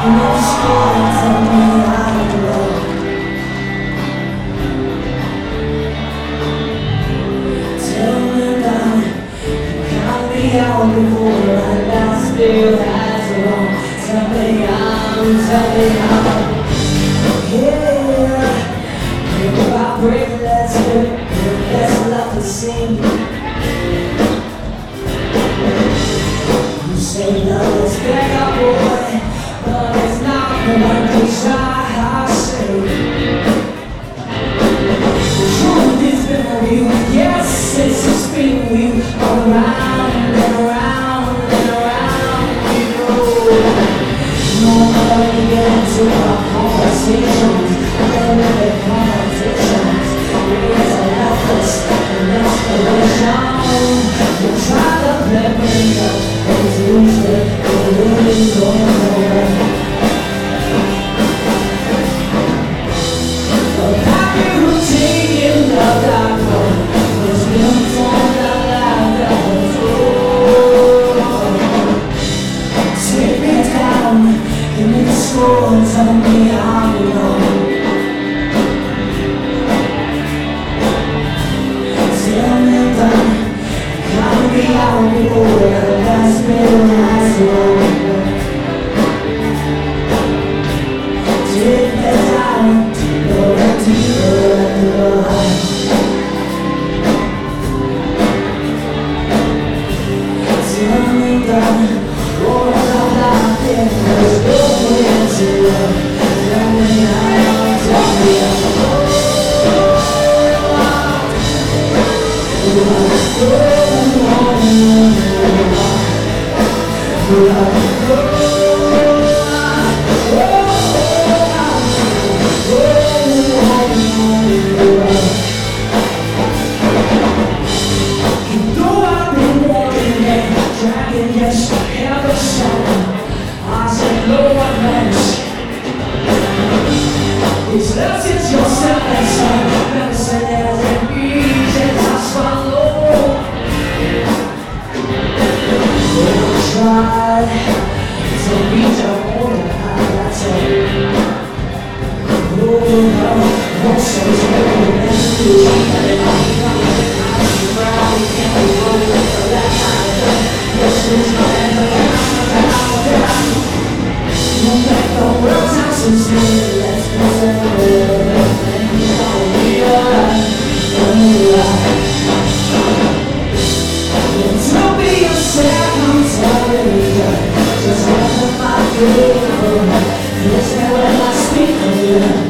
Before and I still has it on. Tell me how. Yeah, if I break, let's do it. Let's love the scene. You say love is better, boy, but it's not the one desire I say. The truth is better you. Yes, it's a spin wheel all around and around and around we go. No matter you get into our conversations, the competitions, it's a efforts and inspiration. You try to play me up, it's usually really going nowhere. A happy routine in the dark room was built on the life that was old. Take me down, give me the score, tell me how you know. Tell me down, gotta be out before the last minute has rolled. Take me down, go deeper and go. Tell me down, what I'm not in, there's no way to love. Tell me how, tell me how. Yes, have a song. I said, Lord, thanks. It's left it yourself and son. Medicine as it beats and I swallow. I tried to reach a order, that's it. Oh, no, won't say it's better than you. This is my end of the you make the world houses here. Let's preserve everything we are. Don't be yourself, I'm telling you. Just let my feel. Listen when I speak of you.